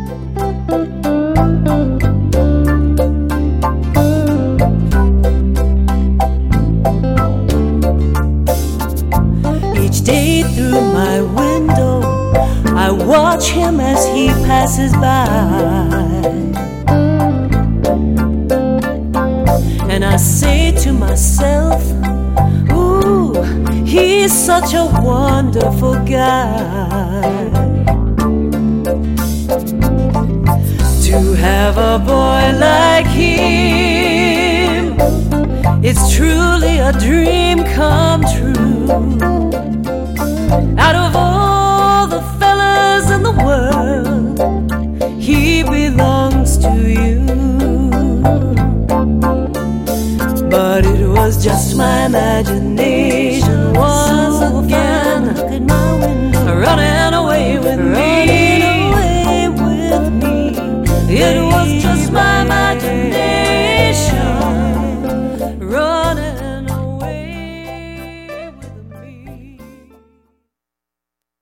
Each day through my window, I watch him as he passes by, and I say to myself, ooh, he's such a wonderful guy. To have a boy like him, it's truly a dream come true. Out of all the fellas in the world, he belongs to you. But it was just my imagination,